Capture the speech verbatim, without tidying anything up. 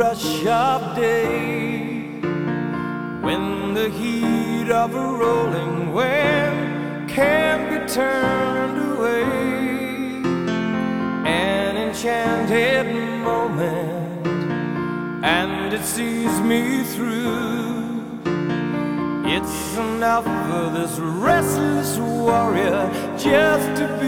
rush of day, when the heat of a rolling wave can't be turned away. An enchanted moment, and it sees me through. It's enough for this restless warrior just to